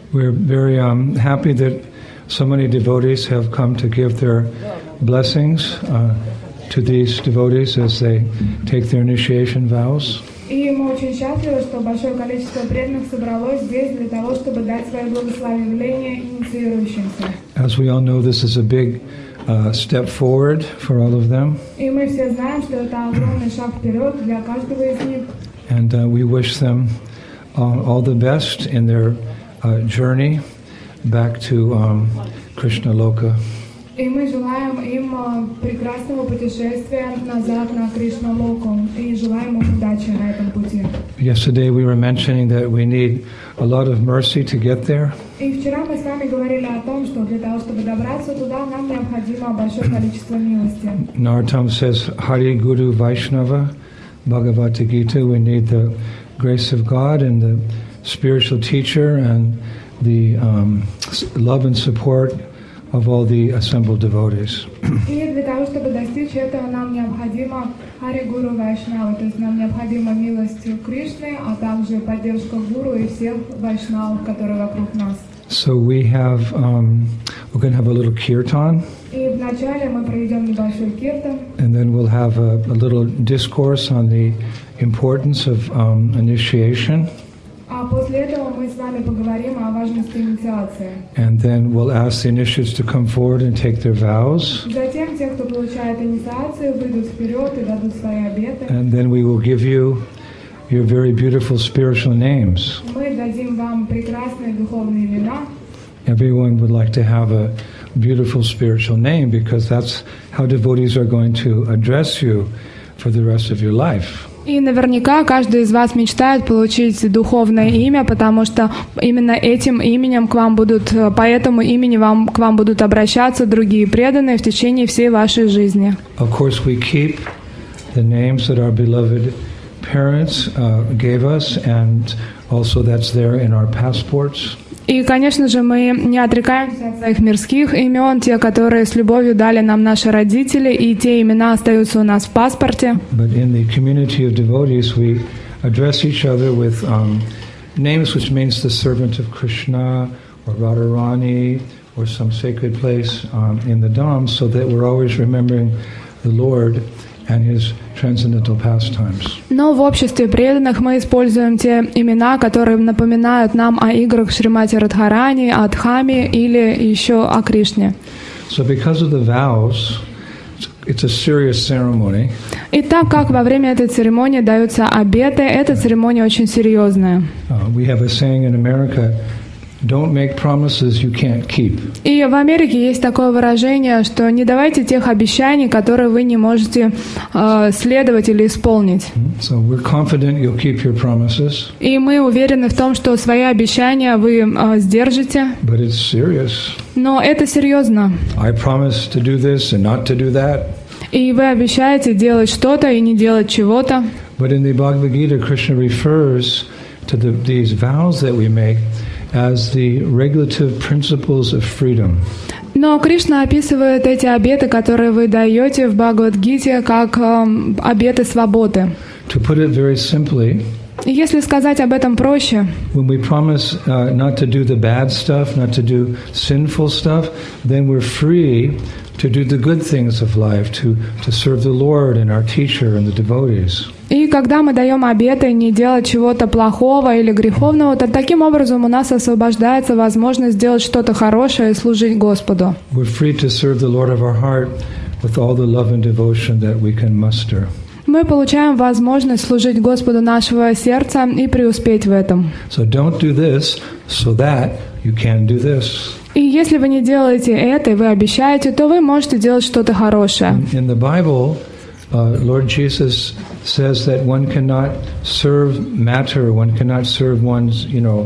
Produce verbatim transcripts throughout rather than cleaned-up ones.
We're very um, happy that so many devotees have come to give their blessings uh, to these devotees as they take their initiation vows. И мы очень счастливы, что большое количество преданных собралось здесь для того, чтобы дать свои благословения инициирующимся. As we all know, this is a big uh, step forward for all of them. И мы все знаем, что это огромный шаг вперед для каждого из них. And uh, we wish them uh, all the best in their uh, journey back to um, Krishna Loka. И мы желаем им прекрасного путешествия назад на Кришна Локу и желаем им удачи на этом пути. Yesterday we were mentioning that we need a lot of mercy to get there. И вчера мы с вами говорили о том, что для того, чтобы добраться туда, нам необходимо большое количество милости. Narottam says, Hari Guru Vaishnava Bhagavata Gita. We need the grace of God and the spiritual teacher and the um, love and support of all the assembled devotees. И для того, чтобы достичь этого, нам необходимо Хари Гуру Вайшнава, то есть нам необходима милость Кришны, а также поддержка Гуру и всех вайшнавов, которые вокруг нас. So we have, um, we're going to have a little kirtan. И вначале мы проведем небольшой киртан. And then we'll have a, a little discourse on the importance of um, initiation. А после этого мы с вами поговорим о важности инициации. And then we'll ask the initiates to come forward and take their vows. Затем те, кто получает инициацию, выйдут вперед и дадут свои обеты. And then we will give you your very beautiful spiritual names. Мы дадим вам прекрасные духовные имена. Everyone would like to have a beautiful spiritual name because that's how devotees are going to address you for the rest of your life. И наверняка каждый из вас мечтает получить духовное имя, потому что именно этим именем к вам будут, по этому имени вам, к вам будут обращаться другие преданные в течение всей вашей жизни. Of course, we keep the names that our beloved parents uh, gave us, and also that's there in our passports. И, конечно же, мы не отрекаемся от своих мирских имен, те, которые с любовью дали нам наши родители, и те имена остаются у нас в паспорте. But in the community of devotees, we address each other with um, names which means the servant of Krishna, or Radharani, or some sacred place um, in the Dham, so that we're always remembering the Lord and His transcendental pastimes. Но в обществе преданных мы используем те имена, которые напоминают нам о играх Шримати Радхарани, о Дхаме или еще о Кришне. So because of the vows, it's a serious ceremony. И так как во время этой церемонии даются обеты, эта церемония очень серьезная. Uh, we have a saying in America, don't make promises you can't keep. И в Америке есть такое выражение, что не давайте тех обещаний, которые вы не можете э, следовать или исполнить. So we're confident you'll keep your promises. И мы уверены в том, что свои обещания вы э, сдержите. But it's serious. Но это серьезно. I promise to do this and not to do that. И вы обещаете делать что-то и не делать чего-то. But in the Bhagavad Gita, Krishna refers to the, these vows that we make as the regulative principles of freedom. Но Кришна описывает эти обеты, которые вы даете в Бхагавад-гите, как э, обеты свободы. To put it very simply, И если сказать об этом проще, when we promise uh, not to do the bad stuff, not to do sinful stuff, then we're free to do the good things of life, to, to serve the Lord and our teacher and the devotees. и когда мы даем обеты не делать чего-то плохого или греховного, то таким образом у нас освобождается возможность сделать что-то хорошее и служить Господу. We're free to serve the Lord of our heart with all the love and devotion that we can muster. Мы получаем возможность служить Господу нашего сердца и преуспеть в этом. So don't do this so that you can do this. И если вы не делаете это, и вы обещаете, то вы можете делать что-то хорошее. In the Bible, uh, Lord Jesus says that one cannot serve matter, one cannot serve one's, you know,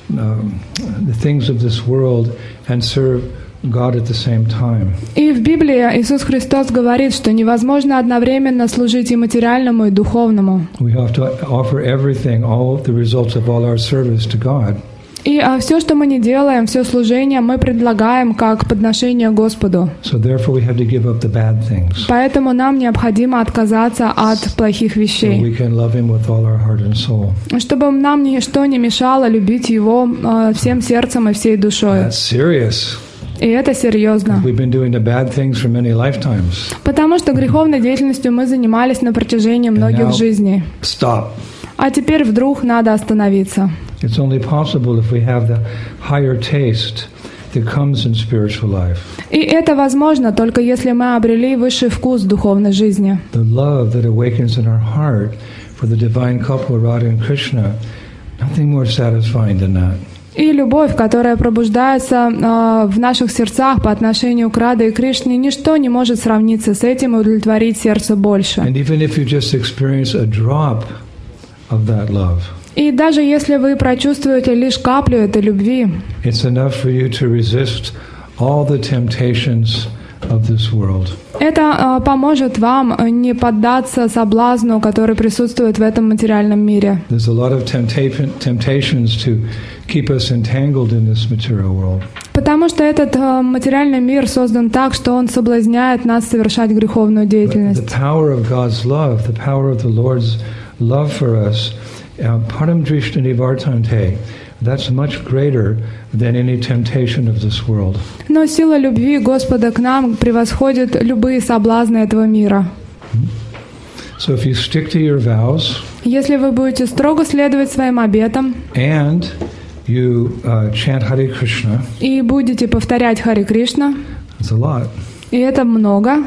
um, the things of this world and serve God at the same time. И в Библии Иисус Христос говорит, что невозможно одновременно служить и материальному, и духовному. We have to offer everything, all the results of all our service to God. И И а, все, что мы не делаем, все служение, мы предлагаем как подношение Господу. So therefore we have to give up the bad things. Поэтому нам необходимо отказаться от плохих So вещей, we can love Him with all our heart and soul. чтобы нам ничто не мешало любить Его а, всем сердцем и всей душой. That's serious. И это серьезно. We've been doing the bad things for many lifetimes. Потому что греховной деятельностью мы занимались на протяжении многих now- жизней. Stop. А теперь вдруг надо остановиться. It's only possible if we have the higher taste that comes in spiritual life. И это возможно только если мы обрели высший вкус духовной жизни. The love that awakens in our heart for the divine couple Radha and Krishna, nothing more satisfying than that. И любовь, которая пробуждается э, в наших сердцах по отношению к Раде и Кришне, ничто не может сравниться с этим и удовлетворить сердце больше. And even if you just experience a drop of that love, И даже если вы прочувствуете лишь каплю этой любви, it's enough for you to resist all the temptations of this world. это э, поможет вам не поддаться соблазну, который присутствует в этом материальном мире. There's a lot of tempta- temptations to keep us entangled in this material world. Потому что этот э, материальный мир создан так, что он соблазняет нас совершать греховную But деятельность. the power of God's love, the power of the Lord's love for us, uh, param drishtani vartante, that's much greater than any temptation of this world. Но сила любви Господа к нам превосходит любые соблазны этого мира. So if you stick to your vows Если вы будете строго следовать своим обетам and you uh, chant Hare Krishna, и будете повторять Харе Кришна, it's a lot. и это много,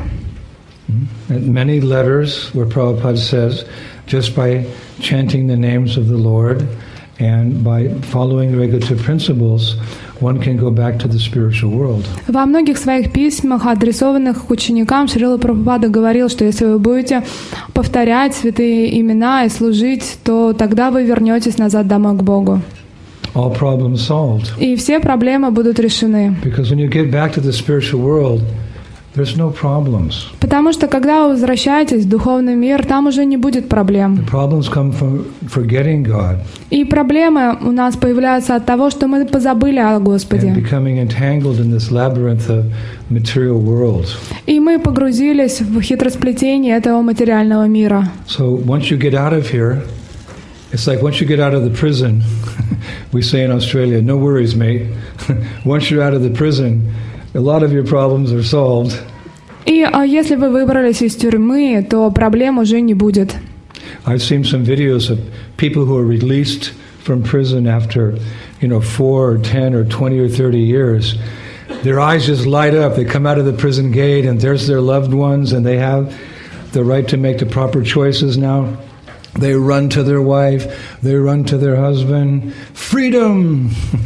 And many letters where Prabhupada says, just by chanting the names of the Lord and by following regulative principles, one can go back to the spiritual world. во многих своих письмах, адресованных к ученикам, Шрила Прабхупада говорил, что если вы будете повторять святые имена и служить, то тогда вы вернетесь назад домой к Богу. All problems solved. И все проблемы будут решены. Because when you get back to the spiritual world, there's no problems. Потому что когда вы возвращаетесь в духовный мир, там уже не будет The проблем. problems come from forgetting God И проблемы у нас появляются от того, что мы позабыли о and Господе. becoming entangled in this labyrinth of material world. И мы погрузились в хитросплетение этого материального мира. So once you get out of here, it's like once you get out of the prison, we say in Australia, no worries, mate. Once you're out of the prison, a lot of your problems are solved. И а, если вы выбрались из тюрьмы, то проблем уже не будет. I've seen some videos of people who are released from prison after, you know, four or ten or twenty or thirty years. Their eyes just light up. They come out of the prison gate and there's their loved ones and they have the right to make the proper choices now. They run to their wife, they run to their husband. Freedom!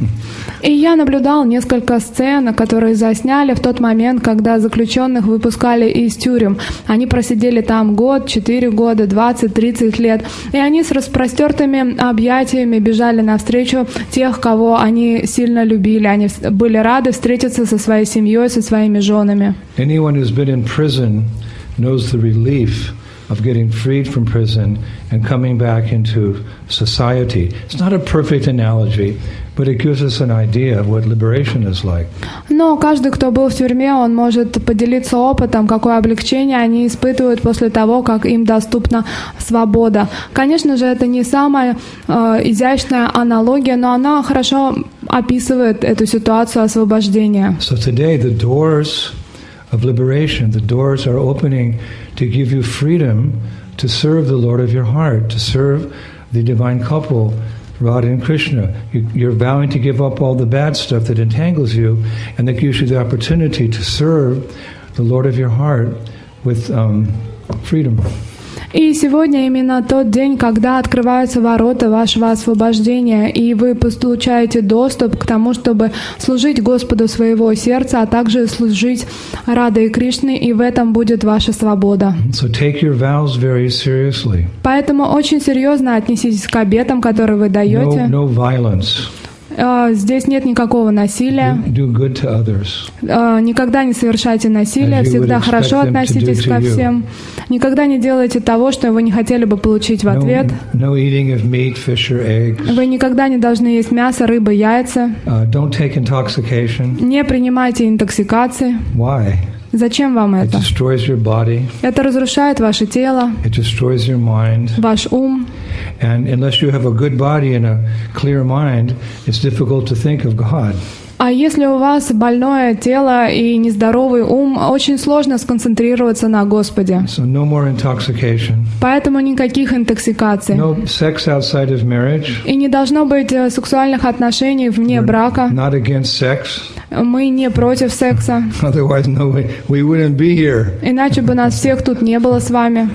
И я наблюдал несколько сцен, которые засняли в тот момент, когда заключенных выпускали из тюрем. Они просидели там год, четыре года, двадцать, тридцать лет. И они с распростертыми объятиями бежали навстречу тех, кого они сильно любили. Они были рады встретиться со своей семьей, со своими женами. Anyone who's been in prison knows the relief of getting freed from prison and coming back into society. It's not a perfect analogy, but it gives us an idea of what liberation is like. Но каждый, кто был в тюрьме, он может поделиться опытом, какое облегчение они испытывают после того, как им доступна свобода. Конечно же, это не самая э, изящная аналогия, но она хорошо описывает эту ситуацию освобождения. So today the doors of liberation, the doors are opening to give you freedom to serve the Lord of your heart, to serve the divine couple, Radha and Krishna. You, you're vowing to give up all the bad stuff that entangles you, and that gives you the opportunity to serve the Lord of your heart with um, freedom. И сегодня именно тот день, когда открываются ворота вашего освобождения, и вы получаете доступ к тому, чтобы служить Господу своего сердца, а также служить Раде и Кришне, и в этом будет ваша свобода. So take your vows very seriously. Поэтому очень серьезно отнеситесь к обетам, которые вы даете. No, no violence. А, Здесь нет никакого насилия. Do, do good to others. А, Никогда не совершайте насилие, As you всегда would хорошо expect them to относитесь do to ко you. всем. Никогда не делайте того, что вы не хотели бы получить в ответ. No, no eating of meat, fish, or eggs. Вы никогда не должны есть мясо, рыбу, яйца. Uh, don't take intoxication. Не принимайте интоксикации. Why? Зачем вам It это? destroys your body. Это разрушает ваше тело, It destroys your mind. ваш ум. And unless you have a good body and a clear mind, it's difficult to think of God. А если у вас больное тело и нездоровый ум, очень сложно сконцентрироваться на Господе. So no more intoxication. Поэтому никаких интоксикаций. No sex outside of marriage. И не должно быть э, сексуальных отношений вне брака. Not against sex. Мы не против секса. Otherwise, no, we, we wouldn't be here. Иначе бы нас всех тут не было с вами.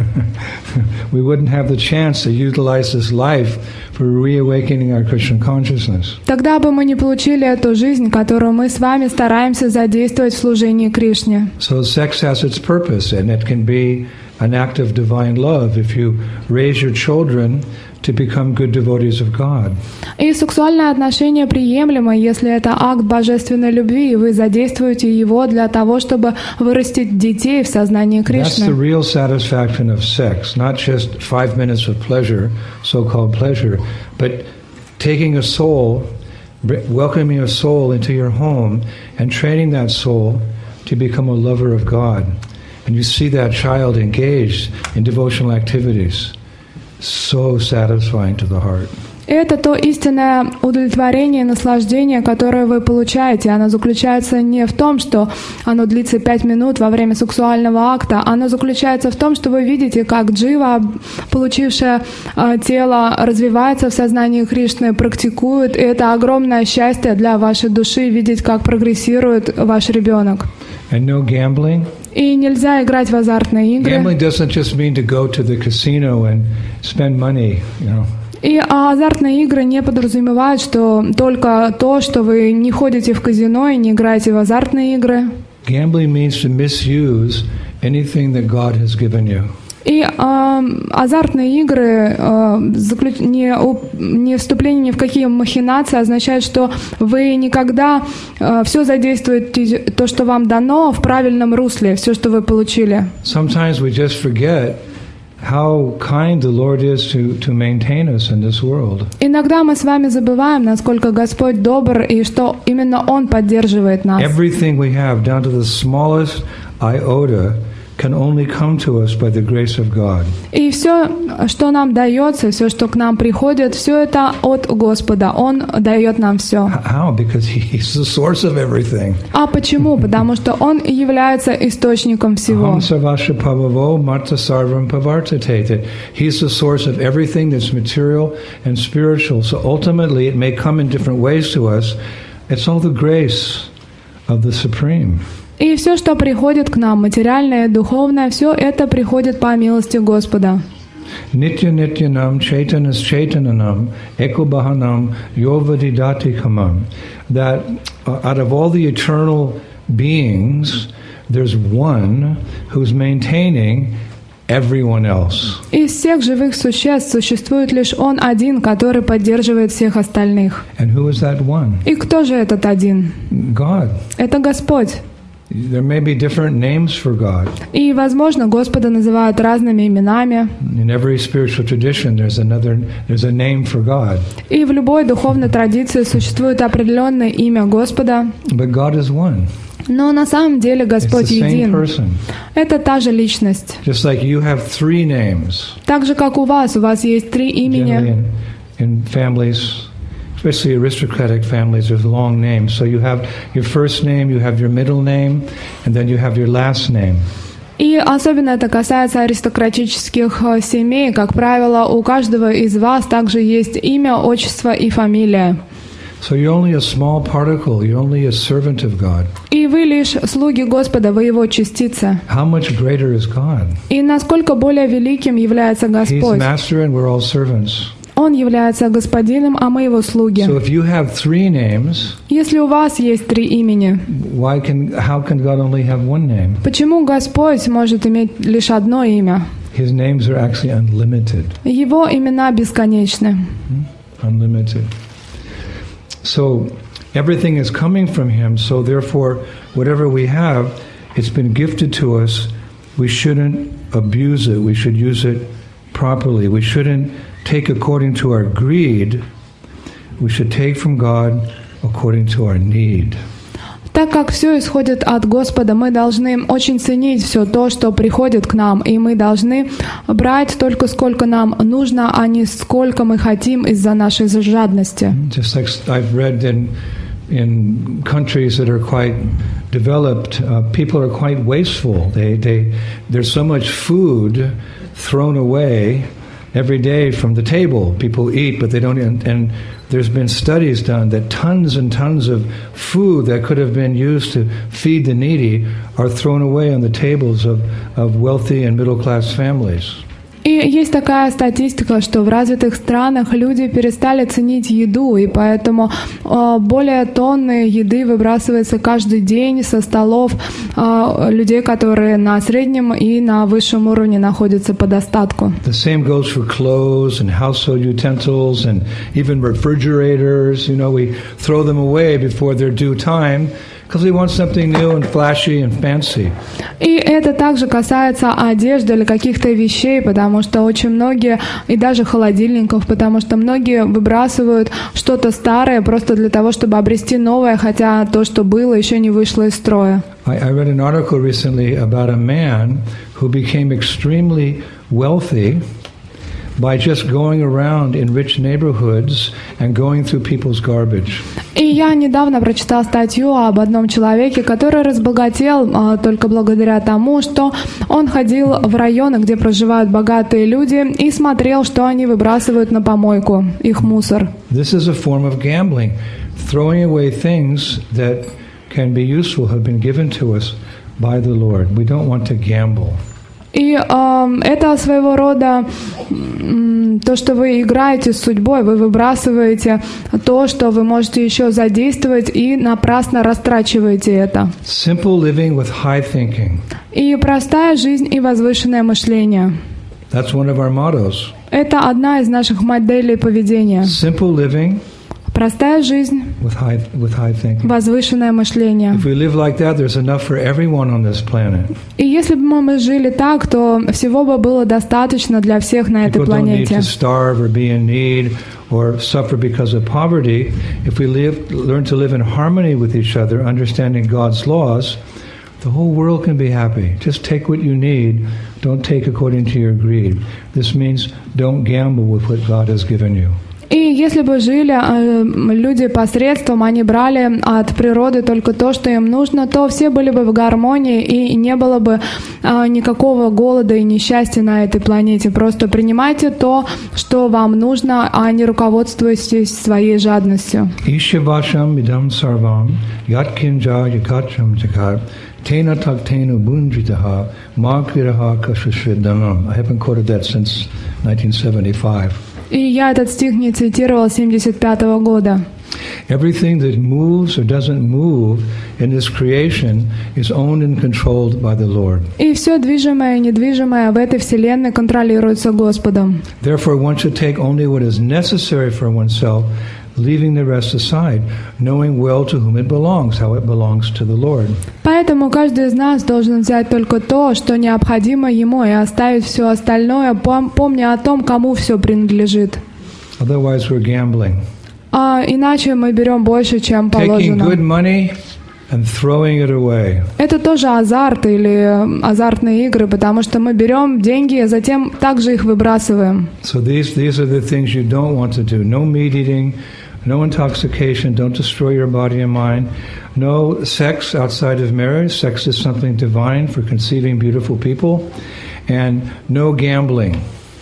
We wouldn't have the chance to utilize this life for reawakening our Christian consciousness. Тогда бы мы не получили эту жизнь, которую мы с вами стараемся задействовать в служении Кришне. So sex has its purpose, and it can be an act of divine love if you raise your children to become good devotees of God. И сексуальное отношение приемлемо, если это акт божественной любви, и вы задействуете его для того, чтобы вырастить детей в сознании That's the Кришны. real satisfaction of sex, not just five minutes of pleasure, so-called pleasure, but taking a soul, welcoming a soul into your home and training that soul to become a lover of God. And you see that child engaged in devotional activities. So satisfying to the heart. Это то истинное удовлетворение и наслаждение, которое вы получаете. Оно заключается не в том, что оно длится пять минут во время сексуального акта. Оно заключается в том, что вы видите, как джива, получившая э, тело, развивается в сознании Кришны, практикует. И это огромное счастье для вашей души видеть, как прогрессирует ваш ребенок. And no gambling. И нельзя играть в азартные игры. Gambling doesn't just mean to go to the casino and spend money, you know. И а азартные игры не подразумевают, что только то, что вы не ходите в казино и не играете в азартные игры. Gambling means to misuse anything that God has given you. И э, азартные игры, э, заключ... не, не вступление ни в какие махинации означает, что вы никогда э, все задействуете, то, что вам дано, в правильном русле, все, что вы получили. Sometimes we just forget how kind the Lord is to, to maintain us in this world. Иногда мы с вами забываем, насколько Господь добр и что именно Он поддерживает нас. Everything we have, down to the smallest iota, can only come to us by the grace of God. И все, что нам дается, все, что к нам приходит, все это от Господа. Он дает нам все. How? Because He's the source of everything. А почему? Потому что Он является источником всего. Aham sarvasya pavavo marta sarvam pavartate. He's the source of everything that's material and spiritual. So ultimately it may come in different ways to us. It's all the grace of the Supreme. И все, что приходит к нам, материальное, духовное, все это приходит по милости Господа. Nitya nityanam chaitanas chaitananam ekobhahanam yovadidatikam. That uh, out of all the eternal beings, there's one who's maintaining everyone else. Из всех живых существ существует лишь Он один, который поддерживает всех остальных. And who is that one? И кто же этот один? God. Это Господь. There may be different names for God. И, возможно, Господа называют разными именами. In every spiritual tradition, there's another, there's a name for God. И в любой духовной традиции существует определенное имя Господа. But God is one. Но на самом деле It's Господь the same един. person. Это та же личность. Just like you have three names. Так же, как у вас, у вас есть три Generally имени. in, in families, especially aristocratic families, there's long names. So you have your first name, you have your middle name, and then you have your last name. И особенно это касается аристократических э, семей. Как правило, у каждого из вас также есть имя, отчество и фамилия. So you're only a small particle, you're only a servant of God. И вы лишь слуги Господа, вы Его частица. How much greater is God? И насколько более великим является He's Господь. master and we're all servants. Он является господином, а мы Его слуги. So if you have three names, Если у вас есть три имени, why can how can God only have one name? почему Господь может иметь лишь одно имя? His names are actually unlimited. Его имена бесконечны. Unlimited. So everything is coming from Him, so therefore, whatever we have, it's been gifted to us. We shouldn't abuse it. We should use it properly. We shouldn't take according to our greed. We should take from God according to our need. Так как все исходит от Господа, мы должны очень ценить все то, что приходит к нам, и мы должны брать только сколько нам нужно, а не сколько мы хотим из-за нашей жадности. Just like I've read in in countries that are quite developed, uh, people are quite wasteful. They they there's so much food thrown away every day from the table. People eat, but they don't. And, and there's been studies done that tons and tons of food that could have been used to feed the needy are thrown away on the tables of, of wealthy and middle-class families. И есть такая статистика, что в развитых странах люди перестали ценить еду, и поэтому э, более тонны еды выбрасывается каждый день со столов э, людей, которые на среднем и на высшем уровне находятся по достатку. The same goes for clothes and household utensils and even refrigerators. You know, we throw them away before their due time, because we want something new and flashy and fancy. И это также касается одежды или каких-то вещей, потому что очень многие, и даже холодильников, потому что многие выбрасывают что-то старое просто для того, чтобы обрести новое, хотя то, что было, еще не вышло из строя. I, I read an article recently about a man who became extremely wealthy by just going around in rich neighborhoods and going through people's garbage. И я недавно прочитала статью об одном человеке, который разбогател а, только благодаря тому, что он ходил в районы, где проживают богатые люди, и смотрел, что они выбрасывают на помойку, их мусор. This is a form of gambling. Throwing away things that can be useful have been given to us by the Lord. We don't want to gamble. И э, это своего рода э, то, что вы играете с судьбой, вы выбрасываете то, что вы можете еще задействовать, и напрасно растрачиваете это. Simple living with high thinking. И простая жизнь и возвышенное мышление. That's one of our mottos. Это одна из наших моделей поведения. Simple living. Простая жизнь, with high, with high thinking. Возвышенное мышление. If we live like that, there's enough for everyone on this planet. И если бы мы жили так, то всего бы было достаточно для всех на этой планете. People don't need to starve or be in need or suffer because of poverty. If we live, learn to live in harmony with each other, understanding God's laws, the whole world can be happy. Just take what you need. Don't take according to your greed. This means don't gamble with what God has given you. И если бы жили э, люди посредством, они брали от природы только то, что им нужно, то все были бы в гармонии, и не было бы э, никакого голода и несчастья на этой планете. Просто принимайте то, что вам нужно, а не руководствуйтесь своей жадностью. Ishvasham idam sarvam yatkinja yakacham jagat tena taktena bunjitaha makviraha kashashridamam. I haven't quoted that since nineteen seventy-five. И я этот стих не цитировал с семьдесят пятого года. Everything that moves or doesn't move in this creation is owned and controlled by the Lord. И все движимое и недвижимое в этой вселенной контролируется Господом. Therefore, one should take only what is necessary for oneself, leaving the rest aside, knowing well to whom it belongs, how it belongs to the Lord. Поэтому каждый из нас должен взять только то, что необходимо ему, и оставить все остальное, помня о том, кому все принадлежит. Otherwise, we're gambling. А иначе мы берем больше, чем Taking положено. good money and throwing it away. Это тоже азарт или азартные игры, потому что мы берем деньги, а затем также их выбрасываем. So these these are the things you don't want to do. No meat eating, no intoxication, don't destroy your body and mind. No sex outside of marriage. Sex is something divine for conceiving beautiful people. And no gambling.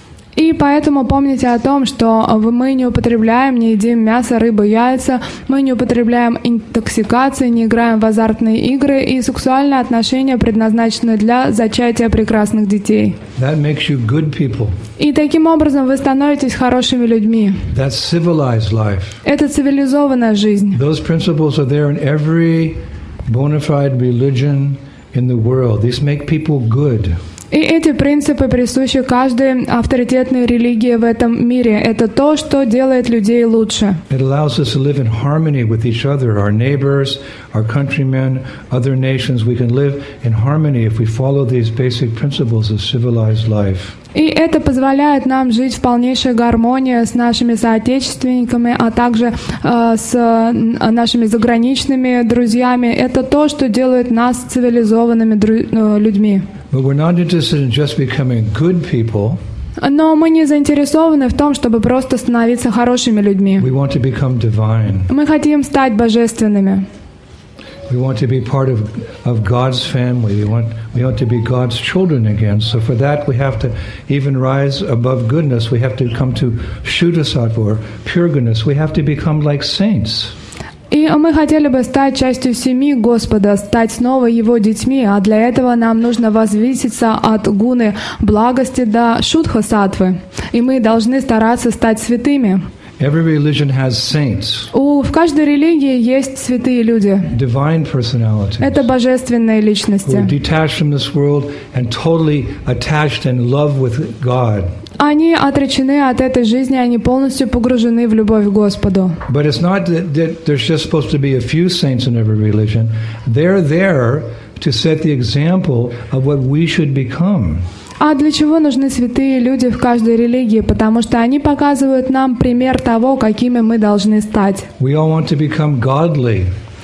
И поэтому помните о том, что мы не употребляем, не едим мясо, рыбу, яйца, мы не употребляем интоксикации, не играем в азартные игры, и сексуальные отношения предназначены для зачатия прекрасных детей. That makes you good people. И таким образом вы становитесь хорошими людьми. That's civilized life. Это цивилизованная жизнь. Those principles are there in every bona fide religion in the world. These make people good. И эти принципы присущи каждой авторитетной религии в этом мире. Это то, что делает людей лучше. It allows us to live in harmony with each other, our neighbors, our countrymen, other nations. We can live in harmony if we follow these basic principles of civilized life. И это позволяет нам жить в полнейшей гармонии с нашими соотечественниками, а также э, с э, нашими заграничными друзьями. Это то, что делает нас цивилизованными дру- э, людьми. But we're not interested in just becoming good people. Но мы не заинтересованы в том, чтобы просто становиться хорошими людьми. We want to become divine. Мы хотим стать божественными. We want to be part of, of God's family. We want, we want to be God's children again. So for that we have to even rise above goodness. We have to come to Shuddha-sattva, or pure goodness. We have to become like saints. И мы хотели бы стать частью семьи Господа, стать снова Его детьми, а для этого нам нужно возвыситься от гуны благости до шудха-саттвы. И мы должны стараться стать святыми. Every religion has saints. У, в каждой религии есть святые люди. Divine personalities. Это божественные личности. Who are detached from this world and totally attached and love with God. Они отречены от этой жизни, они полностью погружены в любовь к Господу. But it's not that, that there's just supposed to be a few saints in every religion. They're there to set the example of what we should become. А для чего нужны святые люди в каждой религии? Потому что они показывают нам пример того, какими мы должны стать. We all want to become godly.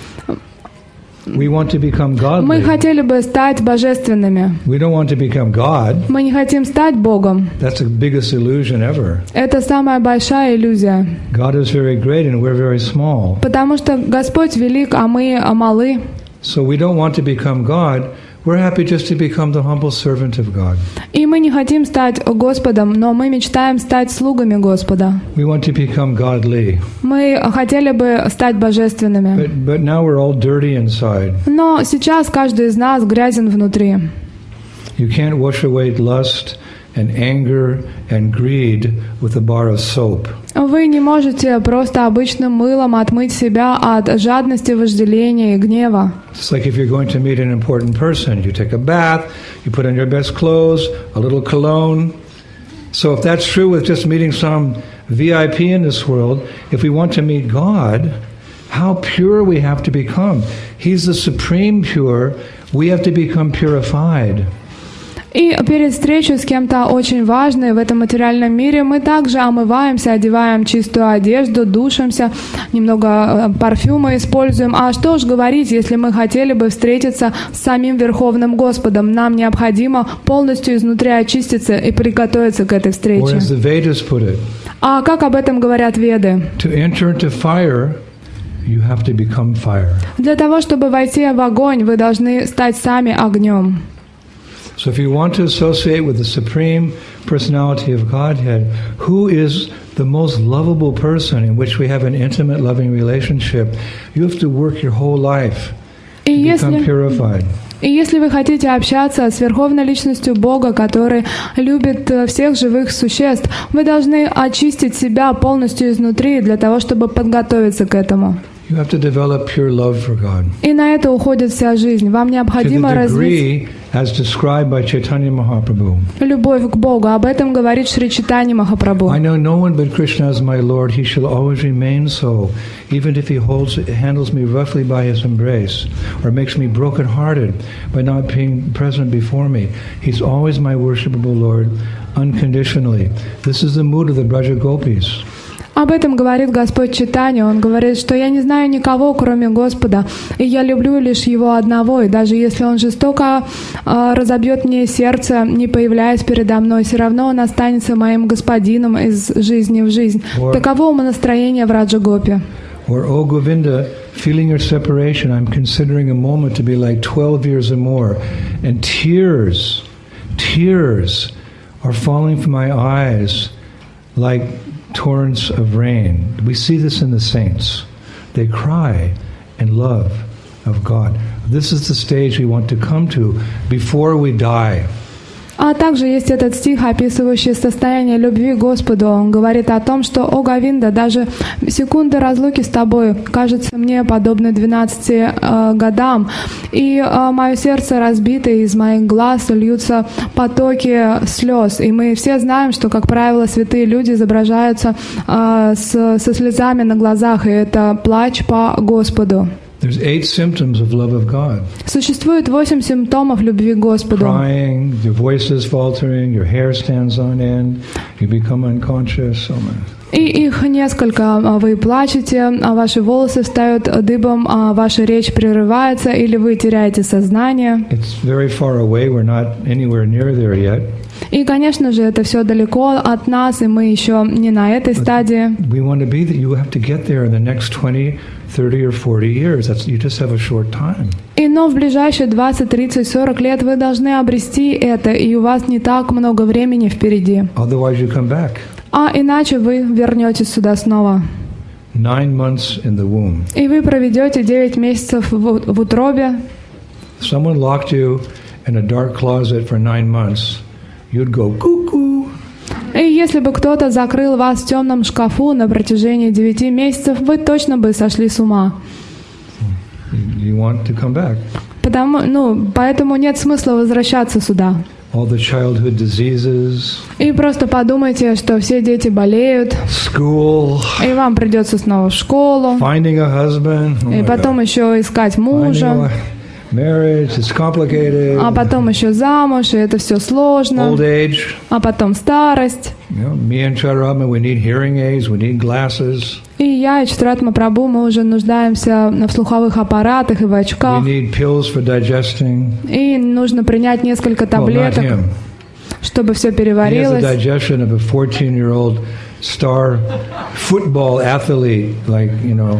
We want to become godly. Мы хотели бы стать божественными. We don't want to become God. Мы не хотим стать Богом. That's the biggest illusion ever. Это самая большая иллюзия. God is very great and we're very small. Потому что Господь велик, а мы малы. So we don't want to become God. We're happy just to become the humble servant of God. И мы не хотим стать Господом, но мы мечтаем стать слугами Господа. We want to become godly. Мы хотели бы стать божественными. But, but now we're all dirty inside. Но сейчас каждый из нас грязен внутри. You can't wash away lust and anger and greed with a bar of soap. Вы не можете просто обычным мылом отмыть себя от жадности, вожделения и гнева. It's like if you're going to meet an important person, you take a bath, you put on your best clothes, a little cologne. So if that's true with just meeting some V I P in this world, if we want to meet God, how pure we have to become. He's the supreme pure. We have to become purified. И перед встречей с кем-то очень важной в этом материальном мире мы также омываемся, одеваем чистую одежду, душимся, немного парфюма используем. А что ж говорить, если мы хотели бы встретиться с самим Верховным Господом? Нам необходимо полностью изнутри очиститься и приготовиться к этой встрече. А как об этом говорят Веды? Для того, чтобы войти в огонь, вы должны стать сами огнем. So if you want to associate with the Supreme Personality of Godhead, who is the most lovable person in which we have an intimate, loving relationship, you have to work your whole life to become purified. И если вы хотите общаться с Верховной Личностью Бога, который любит всех живых существ, вы должны очистить себя полностью изнутри для того, чтобы подготовиться к этому. You have to develop pure love for God. И на это уходит вся жизнь. Вам необходимо развить as described by Chaitanya Mahaprabhu. Любовь к Богу. Об этом говорит Шри Чайтанья Махапрабху. I know no one but Krishna is my Lord. He shall always remain so, even if he holds, handles me roughly by his embrace, or makes me broken-hearted by not being present before me. He's always my worshipable Lord, unconditionally. This is the mood of the Braja Gopis. Об этом говорит Господь Чайтанья. Он говорит, что я не знаю никого, кроме Господа, и я люблю лишь Его одного, и даже если Он жестоко э, разобьет мне сердце, не появляясь передо мной, все равно Он останется моим Господином из жизни в жизнь. Or, Таково умонастроение в Раджа Гопи. Or, oh Govinda, feeling your separation, I'm considering a moment to be like twelve years or more, and tears, tears are falling from my eyes like torrents of rain. We see this in the saints. They cry in love of God. This is the stage we want to come to before we die. А также есть этот стих, описывающий состояние любви к Господу. Он говорит о том, что «О, Говинда, даже секунды разлуки с тобой кажется мне подобны двенадцати э, годам, и э, мое сердце разбито, и из моих глаз льются потоки слез». И мы все знаем, что, как правило, святые люди изображаются э, с, со слезами на глазах, и это плач по Господу. There's eight symptoms of love of God. Существует восемь симптомов любви к Господу. Crying, your voice is faltering, your hair stands on end, you become unconscious. Oh my. И их несколько. Вы плачете, а ваши волосы встают дыбом, а ваша речь прерывается, или вы теряете сознание. It's very far away. We're not anywhere near there yet. И, конечно же, это все далеко от нас, и мы еще не на этой стадии. We want to be that you have to get there in the next twenty, thirty or forty years. That's you just have a short time. И но в ближайшие двадцать, тридцать, сорок лет вы должны обрести это, и у вас не так много времени впереди. Otherwise you come back. А иначе вы вернетесь сюда снова. Nine months in the womb. И вы проведете девять месяцев в, в утробе. Someone locked you in a dark closet for nine months. You'd go cuckoo. И если бы кто-то закрыл вас в темном шкафу на протяжении девяти месяцев, вы точно бы сошли с ума. You want to come back. Потому, ну, поэтому нет смысла возвращаться сюда. All the childhood diseases. И просто подумайте, что все дети болеют. School. И вам придется снова в школу. Finding a husband. Oh и потом God. еще искать мужа. Marriage is complicated. А потом еще замуж, и это все сложно. Old age. А потом старость. You know, me and Chaturama, we need hearing aids, we need glasses. И я, и Чатуратма Прабху, мы уже нуждаемся в слуховых аппаратах и в очках. We need pills for digesting. И нужно принять несколько таблеток, well, not him. чтобы все He has переварилось. the digestion of a fourteen-year-old star football athlete, like, you know,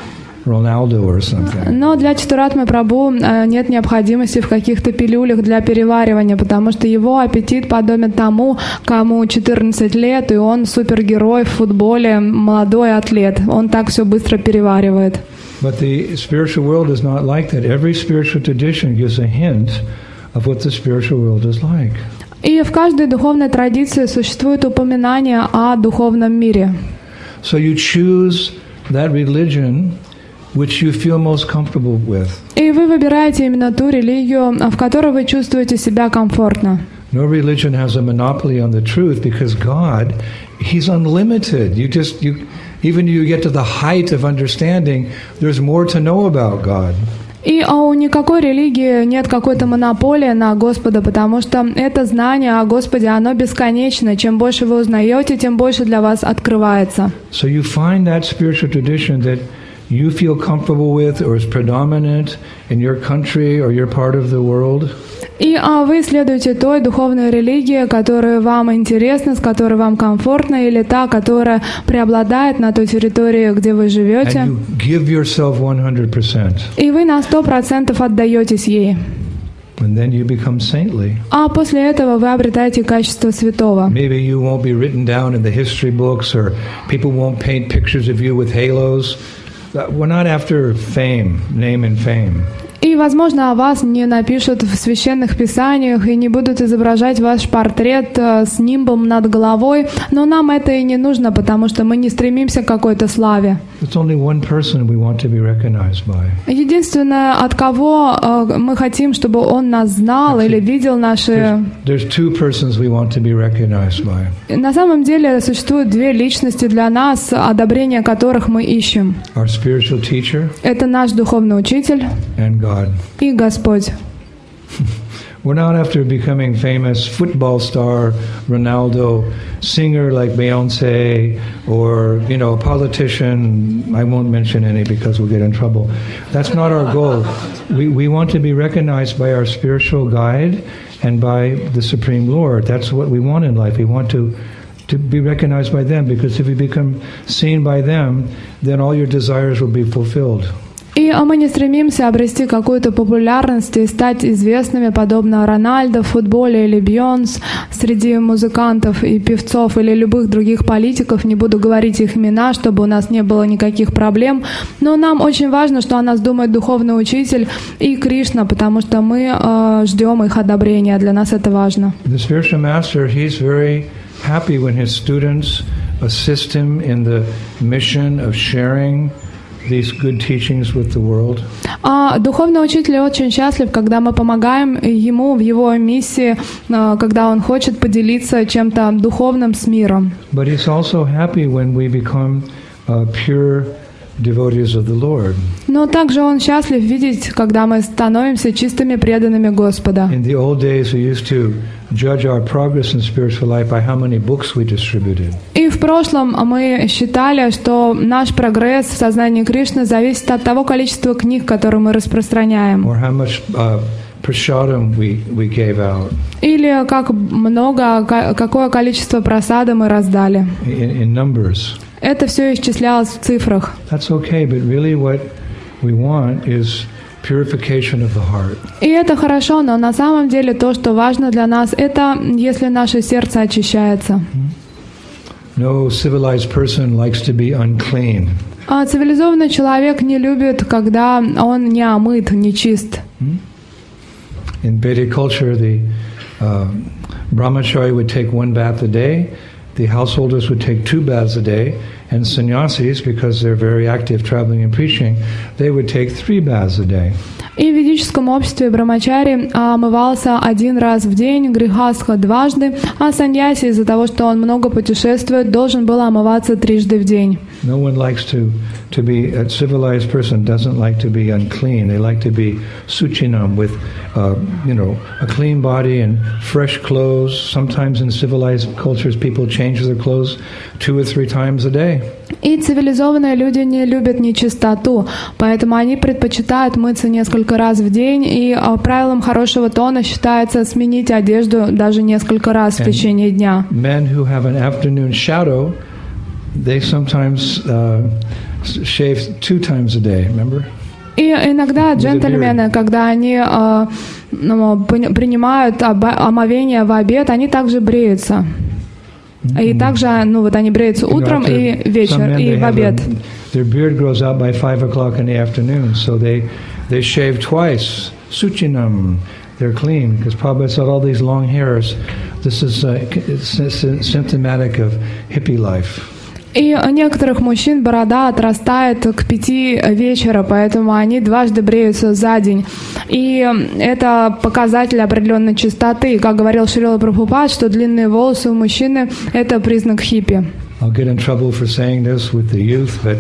Ronaldo or something. Но для Чатуратмы Прабху нет необходимости в каких-то пилюлях для переваривания, потому что его аппетит подобен тому, кому четырнадцать лет, и он супергерой в футболе, молодой атлет. Он так все быстро переваривает. But the spiritual world is not like that. Every spiritual tradition gives a hint of what the spiritual world is like. И в каждой духовной традиции существует упоминание о духовном мире. So you choose that religion which you feel most comfortable with. И вы выбираете именно ту религию, в которой вы чувствуете себя комфортно. No religion has a monopoly on the truth because God, He's unlimited. You just you even you get to the height of understanding, there's more to know about God. И у никакой религии нет какой-то монополии на Господа, потому что это знание о Господе, оно бесконечно. Чем больше вы узнаете, тем больше для вас открывается. So you find that spiritual tradition that you feel comfortable with or is predominant in your country or your part of the world. И а, вы следуете той духовной религии, которая вам интересна, с которой вам комфортно, или та, которая преобладает на той территории, где вы живете. And you give yourself one hundred percent. И вы на сто процентов отдаетесь ей. And then you become saintly. А после этого вы обретаете качество святого. Maybe you won't be written down in the history books or people won't paint pictures of you with halos. We're not after fame, name and fame. И, возможно, о вас не напишут в священных писаниях и не будут изображать ваш портрет с нимбом над головой, но нам это и не нужно, потому что мы не стремимся к какой-то славе. Единственное, от кого э, мы хотим, чтобы он нас знал или видел наши... There's, there's На самом деле существуют две личности для нас, одобрение которых мы ищем. Our spiritual teacher, это наш духовный учитель and God. И Господь. We're not after becoming famous football star, Ronaldo, singer like Beyonce, or, you know, a politician. I won't mention any because we'll get in trouble. That's not our goal. We, we want to be recognized by our spiritual guide and by the Supreme Lord. That's what we want in life. We want to to be recognized by them, because if you become seen by them, then all your desires will be fulfilled. И мы не стремимся обрести какую-то популярность и стать известными, подобно Рональдо в футболе или Бейонс среди музыкантов и певцов или любых других политиков. Не буду говорить их имена, чтобы у нас не было никаких проблем. Но нам очень важно, что о нас думает духовный учитель и Кришна, потому что мы э, ждем их одобрения. Для нас это важно. The spiritual master, he's very happy when his students assist him in the mission of sharing these good teachings with the world. А духовный учитель очень счастлив, когда мы помогаем ему в его миссии, когда он хочет поделиться чем-то духовным с миром. But he's also happy when we become uh, pure devotees of the Lord. Но также он счастлив видеть, когда мы становимся чистыми преданными Господа. In the old days, we used to judge our progress in spiritual life by how many books we distributed. И в прошлом мы считали, что наш прогресс в сознании Кришны зависит от того количества книг, которые мы распространяем. Or how much uh, prasadam we, we gave out. Или как много, какое количество прасада мы раздали. In, in numbers. Это все исчислялось в цифрах. That's okay, but really what we want is purification of the heart. И это хорошо, но на самом деле то, что важно для нас, это если наше сердце очищается. No civilized person likes to be unclean. А цивилизованный человек не любит, когда он не омыт, не чист. In Vedic culture, the uh, brahmachari would take one bath a day. The householders would take two baths a day, and sannyasis, because they're very active traveling and preaching, they would take three baths a day. И в ведическом обществе брамачари омывался один раз в день, грихастха дважды, а саньяси из-за того, что он много путешествует, должен был омываться трижды в день. No one likes to, to be, a civilized person doesn't like to be unclean. They like to be suchinam with, uh, you know, a clean body and fresh clothes. Sometimes in civilized cultures people change their clothes two or three times a day. И цивилизованные люди не любят нечистоту, поэтому они предпочитают мыться несколько раз в день, и правилом хорошего тона считается сменить одежду даже несколько раз в течение дня. Men who have an afternoon shadow, they sometimes uh, shave two times a day, remember? И иногда джентльмены, когда они э, ну, принимают омовение в обед, они также бреются. И также, ну вот они бреются утром и вечером, и в обед. Their beard grows out by five o'clock in the afternoon, so they they shave twice. Suchinam, they're clean because Prabhupada said all these long hairs. This is uh, symptomatic of hippie life. И у некоторых мужчин борода отрастает к пяти вечера, поэтому они дважды бреются за день. И это показатель определенной чистоты. Как говорил Шрила Прабхупад, что длинные волосы у мужчины – это признак хиппи. I'll get in trouble for saying this with the youth, but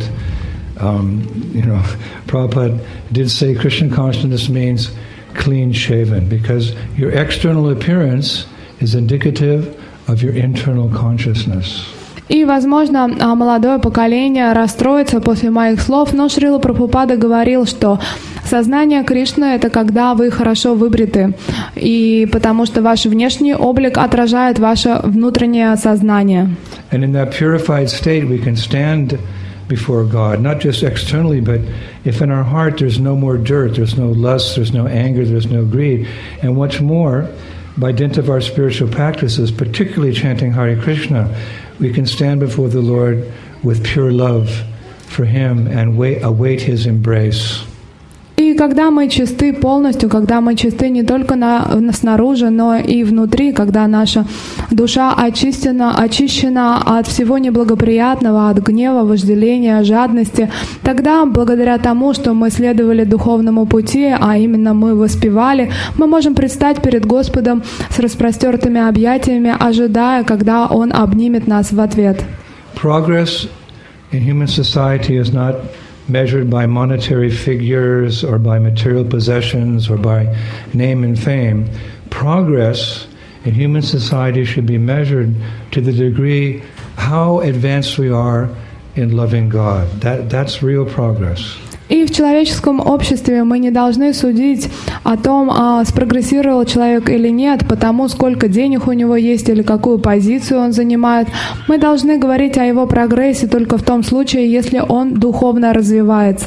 um, you know, Prabhupada did say Krishna consciousness means clean shaven because your external appearance is indicative of your internal consciousness. И, возможно, молодое поколение расстроится после моих слов, но Шрила Прабхупада говорил, что сознание Кришны — это когда вы хорошо выбриты, и потому что ваш внешний облик отражает ваше внутреннее сознание. And in that purified state we can stand before God, not just externally, but if in our heart there's no more dirt, there's no lust, there's no anger, there's no greed, and what's more, by dint of our spiritual practices, particularly chanting Hare Krishna, we can stand before the Lord with pure love for Him and wait, await His embrace. И когда мы чисты полностью, когда мы чисты не только на, на снаружи, но и внутри, когда наша душа очищена, очищена от всего неблагоприятного, от гнева, вожделения, жадности, тогда, благодаря тому, что мы следовали духовному пути, а именно мы воспевали, мы можем предстать перед Господом с распростертыми объятиями, ожидая, когда Он обнимет нас в ответ. Progress in human society is not measured by monetary figures or by material possessions or by name and fame. Progress in human society should be measured to the degree how advanced we are in loving God. That, that's real progress. И в человеческом обществе мы не должны судить о том, а спрогрессировал человек или нет, потому сколько денег у него есть или какую позицию он занимает. Мы должны говорить о его прогрессе только в том случае, если он духовно развивается.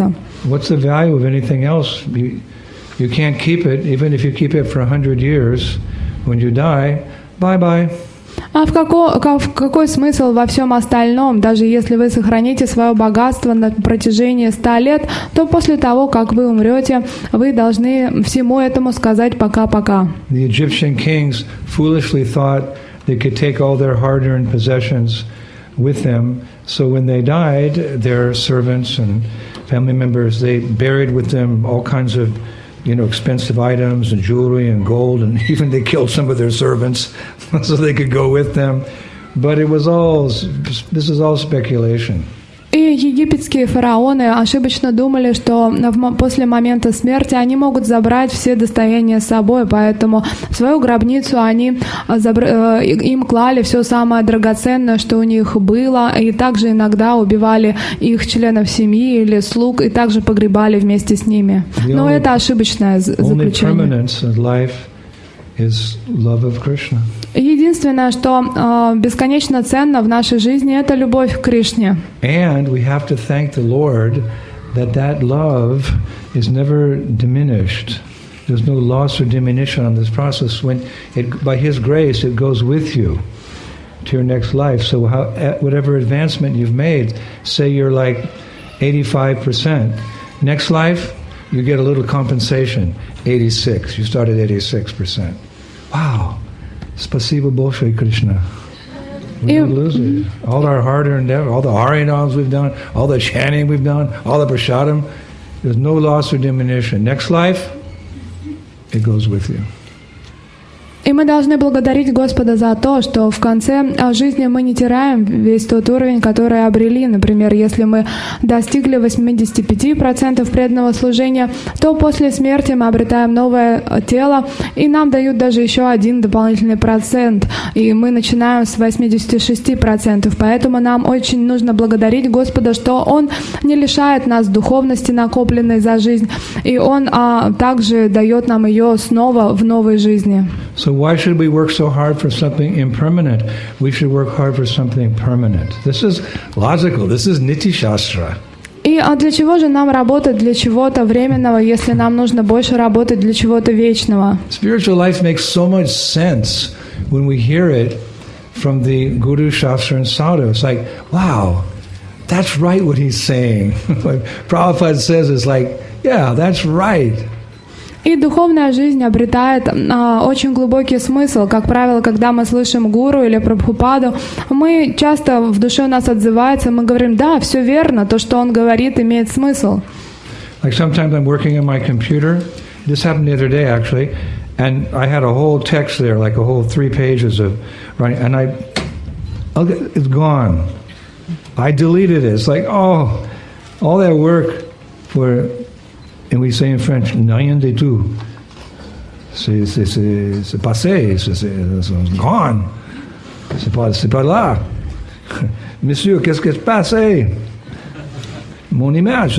what's the value of anything else? You, you can't keep it, even if you keep it for a hundred years. When you die, bye-bye. А в какой, как, какой смысл во всем остальном? Даже если вы сохраните свое богатство на протяжении ста лет, то после того, как вы умрете, вы должны всему этому сказать пока-пока. The Egyptian kings foolishly thought they could take all their hard-earned possessions with them. So when they died, their servants and family members, they buried with them all kinds of, you know, expensive items and jewelry and gold, and even they killed some of their servants so they could go with them. But it was all, this is all speculation. И египетские фараоны ошибочно думали, что после момента смерти они могут забрать все достояния с собой, поэтому в свою гробницу они им клали все самое драгоценное, что у них было, и также иногда убивали их членов семьи или слуг, и также погребали вместе с ними. Но это ошибочное заключение. Единственное, что э, бесконечно ценно в нашей жизни, это любовь к Кришне. And we have to thank the Lord that that love is never diminished. There's no loss or diminution on this process. When it, by His grace, it goes with you to your next life. So how, whatever advancement you've made, say you're like eighty-five percent. Next life, you get a little compensation, eighty-six. You started eighty-six percent. Wow. Spasiba большое, Krishna. We don't lose it. All our hard-earned effort, all the harinams we've done, all the chanting we've done, all the prasadam, there's no loss or diminution. Next life, it goes with you. И мы должны благодарить Господа за то, что в конце жизни мы не теряем весь тот уровень, который обрели. Например, если мы достигли восемьдесят пять процентов преданного служения, то после смерти мы обретаем новое тело, и нам дают даже еще один дополнительный процент, и мы начинаем с восемьдесят шесть процентов. Поэтому нам очень нужно благодарить Господа, что Он не лишает нас духовности, накопленной за жизнь, и Он а, также дает нам ее снова в новой жизни. So why should we work so hard for something impermanent? We should work hard for something permanent. This is logical. This is Niti Shastra. И а для чего же нам работать для чего-то временного, если нам нужно больше работать для чего-то вечного? Spiritual life makes so much sense when we hear it from the Guru, Shastra, and Sadhu. It's like, wow, that's right what he's saying. What Prabhupada says is like, yeah, that's right. И духовная жизнь обретает а, очень глубокий смысл. Как правило, когда мы слышим гуру или Прабхупаду, мы часто в душе у нас отзывается, мы говорим, да, все верно, то, что он говорит, имеет смысл. Like sometimes I'm working on my computer. This happened the other day actually, and I had a whole text there, like a whole three pages of writing, and I, it's gone. I deleted it. It's like, oh, all that work for. And we say in French, rien du tout. C'est, c'est, c'est, c'est passé, c'est, c'est, c'est gone. C'est pas, c'est pas là. Monsieur, qu'est-ce qui s'est passé? Mon image.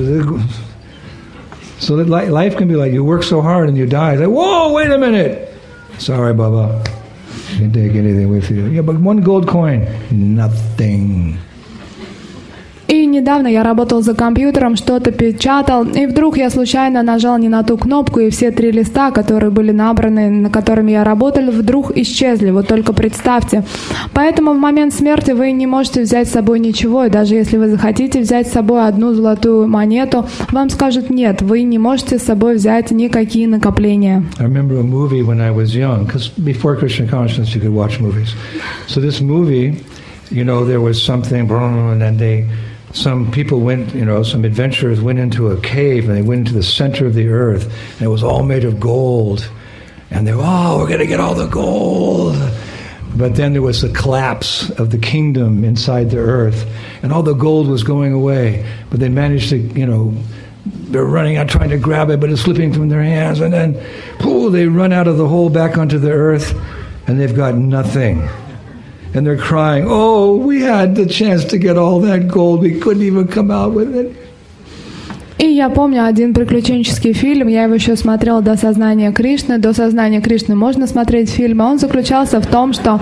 So that life can be like, you work so hard and you die. It's like, whoa, wait a minute. Sorry, Baba. You can't take anything with you. Yeah, but one gold coin, nothing. И недавно я работал за компьютером, что-то печатал, и вдруг я случайно нажал не на ту кнопку, и все три листа, которые были набраны, на которыми я работал, вдруг исчезли. Вот только представьте. Поэтому в момент смерти вы не можете взять с собой ничего, и даже если вы захотите взять с собой одну золотую монету, вам скажут нет, вы не можете с собой взять никакие накопления. I remember a movie when I was young, because before Krishna consciousness you could watch movies. So this movie, you know, there was something, and then they Some people went, you know, some adventurers went into a cave and they went into the center of the earth and it was all made of gold. And they were, oh, we're going to get all the gold. But then there was a collapse of the kingdom inside the earth and all the gold was going away. But they managed to, you know, they're running out trying to grab it, but it's slipping from their hands. And then, oh, they run out of the hole back onto the earth and they've got nothing. And they're crying, oh, we had the chance to get all that gold. We couldn't even come out with it. И я помню один приключенческий фильм, я его еще смотрела до сознания Кришны. До сознания Кришны можно смотреть фильмы. Он заключался в том, что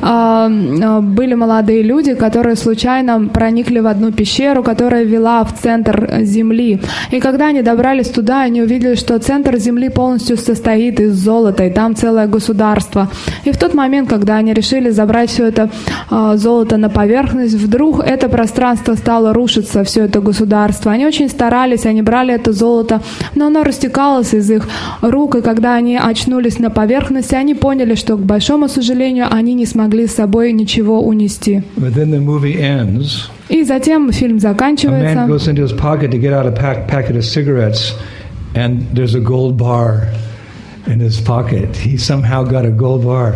э, были молодые люди, которые случайно проникли в одну пещеру, которая вела в центр Земли. И когда они добрались туда, они увидели, что центр Земли полностью состоит из золота, и там целое государство. И в тот момент, когда они решили забрать все это э, золото на поверхность, вдруг это пространство стало рушиться, все это государство. Они очень старались, они брали это золото, но оно растекалось из их рук, и когда они очнулись на поверхности, они поняли, что, к большому сожалению, они не смогли с собой ничего унести. Ends, и затем фильм заканчивается. A man goes into his pocket to get out a pack, packet of cigarettes, and there's a gold bar in his pocket. He somehow got a gold bar.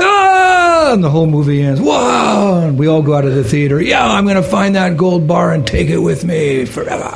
Ah! And the whole movie ends. Wow! And we all go out of the theater. Yeah, I'm going to find that gold bar and take it with me forever.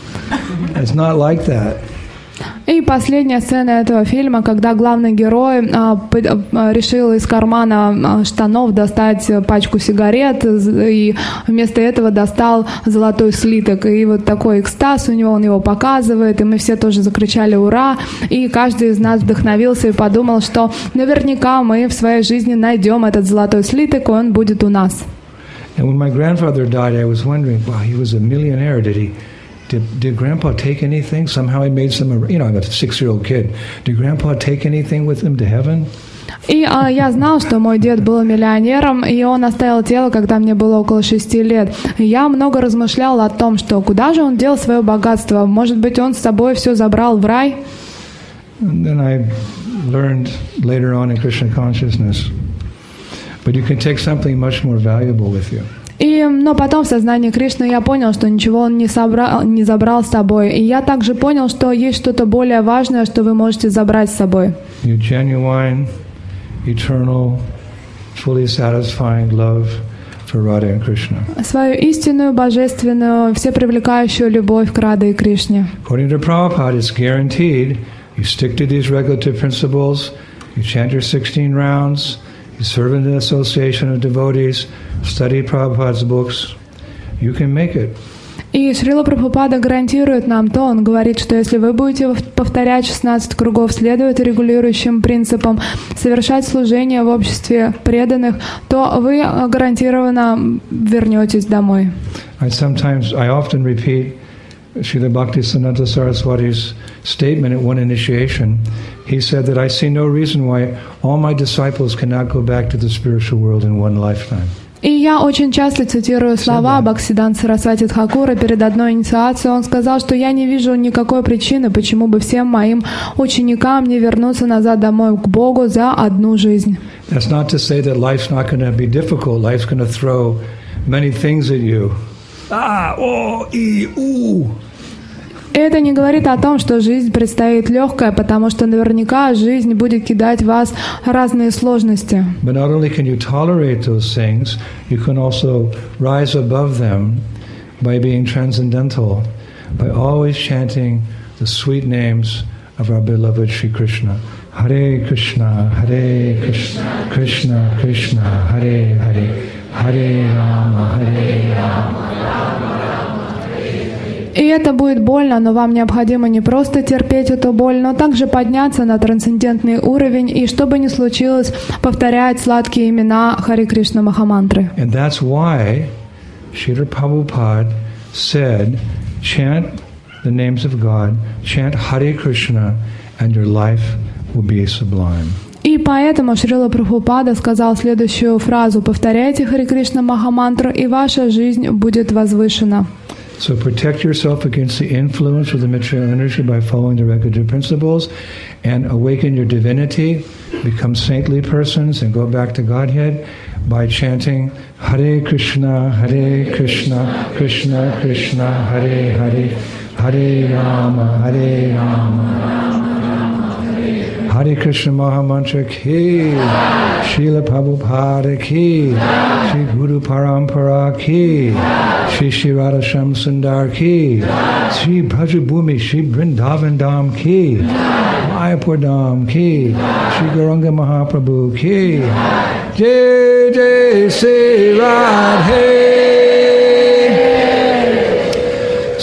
It's not like that. И последняя сцена этого фильма, когда главный герой а, а, решил из кармана штанов достать пачку сигарет и вместо этого достал золотой слиток. И вот такой экстаз у него, он его показывает, и мы все тоже закричали «Ура!». И каждый из нас вдохновился и подумал, что наверняка мы в своей жизни найдем этот золотой слиток, и он будет у нас. And when my grandfather died, I was wondering, wow, he was a millionaire, did he? Did, did Grandpa take anything? Somehow he made some, you know, I'm a six-year-old kid. Did Grandpa take anything with him to heaven? И а, я знал, что мой дед был миллионером, и он оставил тело, когда мне было около шести лет. И я много размышлял о том, что куда же он дел свое богатство? Может быть, он с собой все забрал в рай? And then I learned later on in Krishna consciousness, but you can take something much more valuable with you. И, но потом в сознании Кришны я понял, что ничего он не, собрал, не забрал с собой. И я также понял, что есть что-то более важное, что вы можете забрать с собой. Your genuine, eternal, fully satisfying love for Radha and Krishna. Свою истинную, божественную, всепривлекающую любовь к Раде и Кришне. According to Prabhupada, it's guaranteed. You stick to these regulative principles, you chant your sixteen rounds, you serve in the association of devotees, study Prabhupada's books, you can make it. И Шрила Прабхупада гарантирует нам то, он говорит, что если вы будете повторять шестнадцать кругов, следовать регулирующим принципам, совершать служение в обществе преданных, то вы гарантированно вернетесь домой. I sometimes, I often repeat Srila Bhaktisiddhanta Saraswati's statement at one initiation. He said that I see no reason why all my disciples cannot go back to the spiritual world in one lifetime. И я очень часто цитирую слова Бхактисиддханты Сарасвати Тхакура перед одной инициацией. Он сказал, что я не вижу никакой причины, почему бы всем моим ученикам не вернуться назад домой к Богу за одну жизнь. That's not to say that life's not going to be difficult. Life's going to throw many things at you. Ah, oh, и, у. Это не говорит о том, что жизнь предстоит легкая, потому что наверняка жизнь будет кидать в вас разные сложности. But not only can you tolerate those things, you can also rise above them by being transcendental, by always chanting the sweet names of our beloved Shri Krishna. Hare Krishna, Hare Krishna, Krishna Krishna, Hare Hare, Hare Rama, Hare Rama. И это будет больно, но вам необходимо не просто терпеть эту боль, но также подняться на трансцендентный уровень и, что бы ни случилось, повторять сладкие имена Харе Кришна Махамантры. And that's why Srila Prabhupada said, chant the names of God, chant Hare Krishna, and your life will be sublime. И поэтому Шрила Прабхупада сказал следующую фразу: повторяйте Харе Кришна Махамантру, и ваша жизнь будет возвышена. So protect yourself against the influence of the material energy by following the regulative principles, and awaken your divinity, become saintly persons, and go back to Godhead by chanting Hare Krishna, Hare Krishna, Krishna Krishna, Hare Hare, Hare Rama, Hare Rama, Hare Krishna Mahamantra ki, Srila Prabhupada ki, Shri Guru Parampara ki, Shri Shri Radha Shyam Sundar ki, Shri Brajabhumi, Shri Vrindavan Dham ki, Mayapur Dham ki, Shri Gauranga Mahaprabhu ki, Jai Jai Shri Radhe.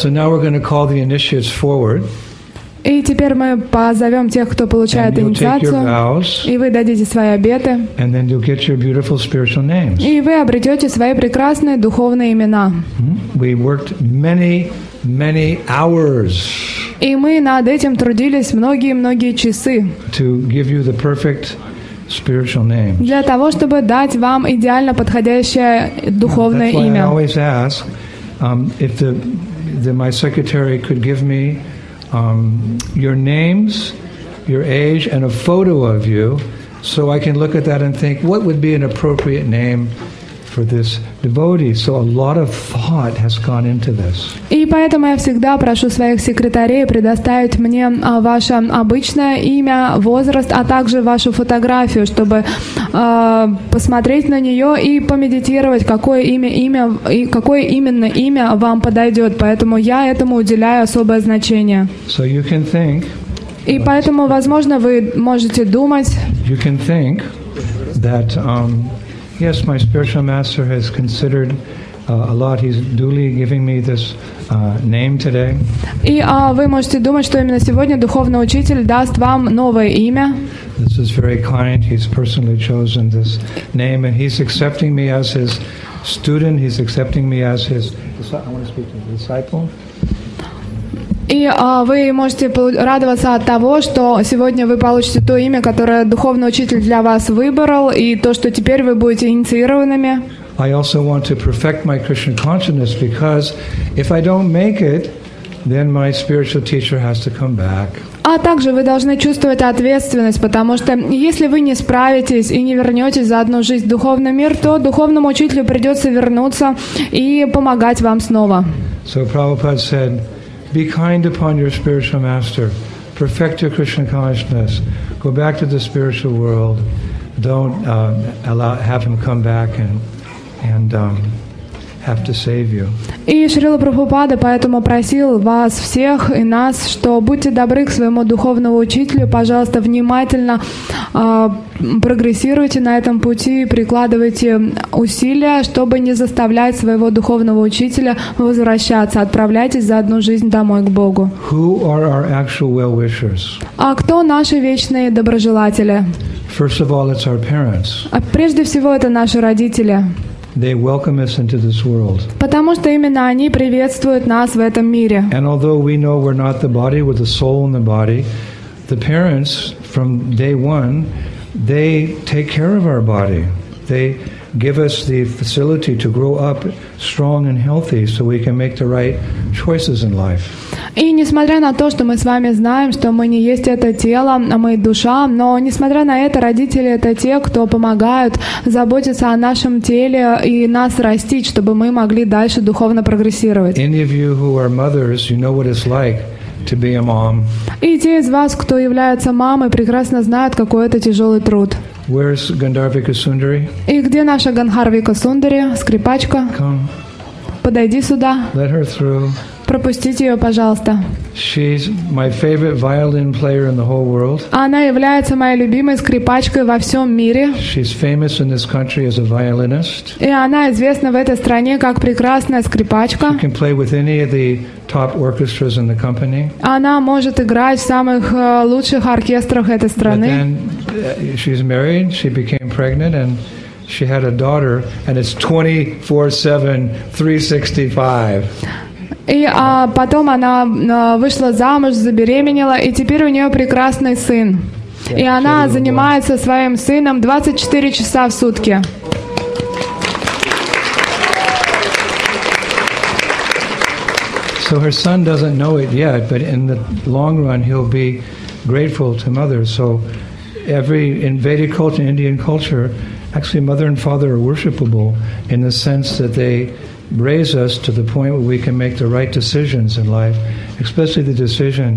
So now we're going to call the initiates forward. И теперь мы позовем тех, кто получает And you'll take your инициацию, vows, и вы дадите свои обеты, and then you'll get your beautiful spiritual names. и вы обретете свои прекрасные духовные имена. We worked many, many hours И мы над этим трудились многие-многие часы to give you the perfect spiritual name. для того, чтобы дать вам идеально подходящее духовное That's why I имя. always ask um, if the, the my secretary could give me um, your names, your age, and a photo of you, so I can look at that and think what would be an appropriate name for this devotee. So a lot of thought has gone into this. И поэтому я всегда прошу своих секретарей предоставить мне а, ваше обычное имя, возраст, а также вашу фотографию, чтобы а, посмотреть на нее и помедитировать, какое имя, имя и какое именно имя вам подойдет. Поэтому я этому уделяю особое значение. So you can think. И поэтому, возможно, вы можете думать. You can think that. Um, Yes, my spiritual master has considered uh, a lot. He's duly giving me this uh, name today. И а, вы можете думать, что именно сегодня духовный учитель даст вам новое имя. This is very kind. He's personally chosen this name, and he's accepting me as his student. He's accepting me as his. I want to speak to the disciple. И а, вы можете радоваться от того, что сегодня вы получите то имя, которое духовный учитель для вас выбрал, и то, что теперь вы будете инициированными. I also want to perfect my Krishna consciousness, because if I don't make it, then my spiritual teacher has to come back. А также вы должны чувствовать ответственность, потому что если вы не справитесь и не вернетесь за одну жизнь в духовный мир, то духовному учителю придется вернуться и помогать вам снова. So Prabhupada said, be kind upon your spiritual master. Perfect your Krishna consciousness. Go back to the spiritual world. Don't uh, allow have him come back and and um, have to save you. И Шрила Прабхупада поэтому просил вас всех и нас, что будьте добры к своему духовному учителю, пожалуйста, внимательно э, прогрессируйте на этом пути, прикладывайте усилия, чтобы не заставлять своего духовного учителя возвращаться. Отправляйтесь за одну жизнь домой к Богу. Who are our actual well-wishers? А кто наши вечные доброжелатели? First of all, it's our parents. А прежде всего, это наши родители. They welcome us into this world. Потому что именно они приветствуют нас в этом мире. And although we know we're not the body, we're the soul in the body, the parents from day one, they take care of our body. They give us the facility to grow up strong and healthy so we can make the right choices in life. И несмотря на то, что мы с вами знаем, что мы не есть это тело, а мы душа, но несмотря на это, родители — это те, кто помогают заботиться о нашем теле и нас растить, чтобы мы могли дальше духовно прогрессировать. Any of you who are mothers, you know what it's like to be a mom. И те из вас, кто является мамой, прекрасно знают, какой это тяжелый труд. Where's Gandharvika Sundari? И где наша Ганхарвика Сундари, скрипачка? Come. Подойди сюда. Let her through. Пропустите ее, пожалуйста. She's my favorite violin player in the whole world. Она является моей любимой скрипачкой во всем мире. She's famous in this country as a violinist. И она известна в этой стране как прекрасная скрипачка. She can play with any of the top orchestras in the company. Она может играть в самых uh, лучших оркестрах этой But страны. then uh, she's married, she became pregnant, and she had a daughter, and it's twenty-four seven, three sixty-five. И а, потом она а, вышла замуж, забеременела, и теперь у нее прекрасный сын. И она занимается своим сыном двадцать четыре часа в сутки. So her son doesn't know it yet, but in the long run he'll be grateful to mother. So every in Vedic culture, Indian culture, actually mother and father are worshipable in the sense that they raise us to the point where we can make the right decisions in life, especially the decision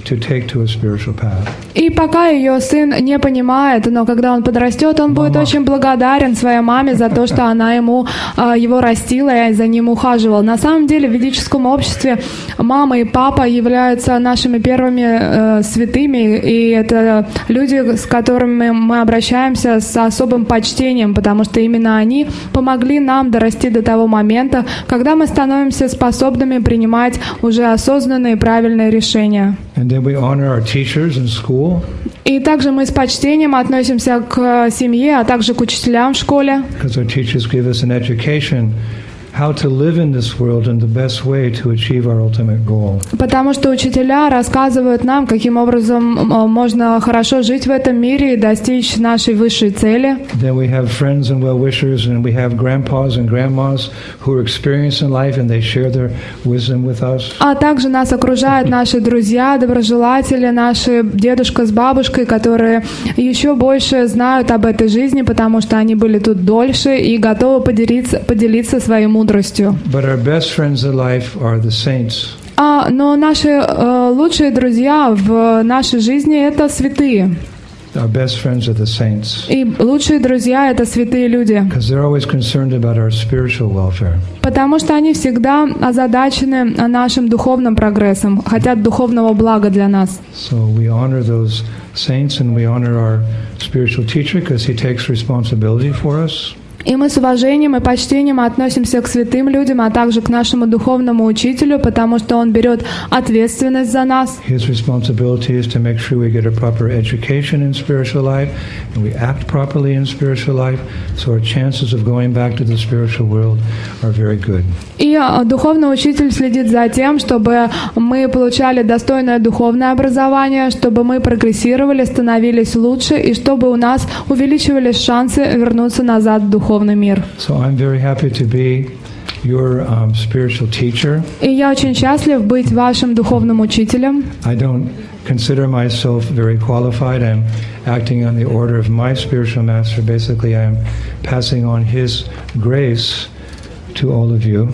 to take to a spiritual path. И пока ее сын не понимает, но когда он подрастет, он будет Мама. очень благодарен своей маме за то, что она ему а, его растила и за ним ухаживала. На самом деле в ведическом обществе мама и папа являются нашими первыми э, святыми, и это люди, с которыми мы обращаемся с особым почтением, потому что именно они помогли нам дорасти до того момента, когда мы становимся способными принимать уже осознанные и правильные решения. And then we honor our teachers in school. И также мы с почтением относимся к семье, а также к учителям в школе, Because our teachers give us an education how to live in this world in the best way to achieve our ultimate goal. потому что учителя рассказывают нам, каким образом м, можно хорошо жить в этом мире и достичь нашей высшей цели. Then we have friends and well-wishers, and we have grandpas and grandmas who are experienced in life, and they share their wisdom with us. А также нас окружают наши друзья, доброжелатели, наши дедушка с бабушкой, которые еще больше знают об этой жизни, потому что они были тут дольше и готовы поделиться, поделиться своей мудростью. But our best friends in life are the saints. А, но наши э, лучшие друзья в нашей жизни — это святые. Our best friends are the saints. И лучшие друзья — это святые люди. Because they're always concerned about our spiritual welfare. Потому что они всегда озадачены нашим духовным прогрессом, хотят духовного блага для нас. So we honor those saints, and we honor our spiritual teacher because he takes responsibility for us. И мы с уважением и почтением относимся к святым людям, а также к нашему духовному учителю, потому что он берет ответственность за нас. His responsibility is to make sure we get a proper education in spiritual life and we act properly in spiritual life, so our chances of going back to the spiritual world are very good. И а, духовный учитель следит за тем, чтобы мы получали достойное духовное образование, чтобы мы прогрессировали, становились лучше, и чтобы у нас увеличивались шансы вернуться назад в духовный мир. So I'm very happy to be your um, spiritual teacher. И я очень счастлив быть вашим духовным учителем. I don't consider myself very qualified. I'm acting on the order of my spiritual master. Basically, I'm passing on his grace to all of you.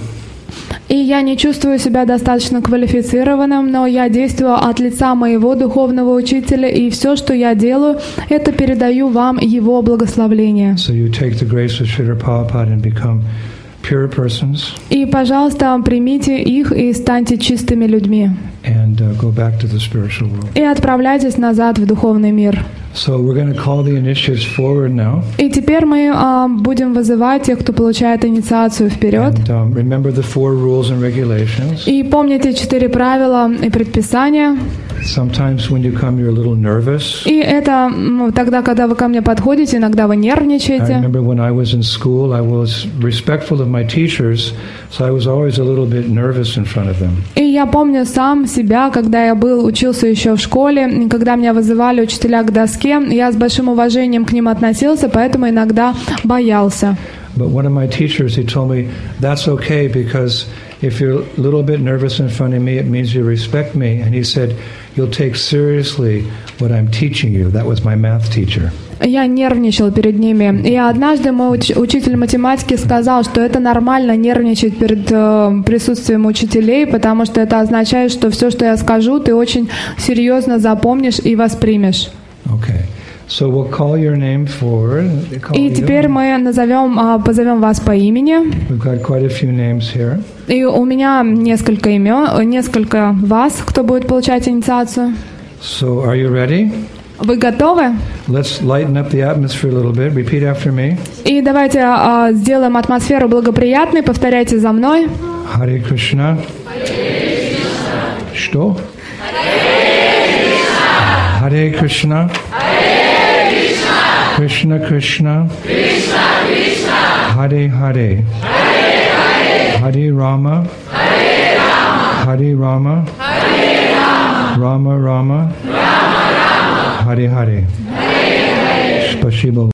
И я не чувствую себя достаточно квалифицированным, но я действую от лица моего духовного учителя, и все, что я делаю, это передаю вам его благословление. So you take the grace of Srila Prabhupada and become pure persons. И, пожалуйста, примите их и станьте чистыми людьми. And uh, go back to the spiritual world. И отправляйтесь назад в духовный мир. So we're going to call the initiates forward now. И теперь мы а, будем вызывать тех, кто получает инициацию, вперед. And um, remember the four rules and regulations. И помните четыре правила и предписания. Sometimes when you come, you're a little nervous. И это ну, тогда, когда вы ко мне подходите, иногда вы I нервничаете. remember when I was in school, I was respectful of my teachers, so I was always a little bit nervous in front of them. И я помню сам себя, когда я был, учился еще в школе, и когда меня вызывали учителя к доске, я с большим уважением к ним относился, поэтому иногда боялся. But one of my teachers, he told me, that's okay, because if you're a little bit nervous in front of me, it means you respect me. And he said, you'll take seriously what I'm teaching you. That was my math teacher. Я нервничал перед ними. И однажды мой уч- учитель математики сказал, что это нормально нервничать перед э, присутствием учителей, потому что это означает, что все, что я скажу, ты очень серьезно запомнишь и воспримешь. Okay. So we'll call your name forward. They call И you. теперь мы назовем, а, позовем вас по имени. We've got quite a few names here. И у меня несколько имен, несколько вас, кто будет получать инициацию. So are you ready? Вы готовы? Let's lighten up the atmosphere a little bit. Repeat after me. И давайте а, сделаем атмосферу благоприятной. Повторяйте за мной. Hare Krishna. Что? Hare Krishna. Krishna Krishna. Hare Hare. Hare Rama. Hare Rama. Rama Rama. Hare Hare. Spasibo.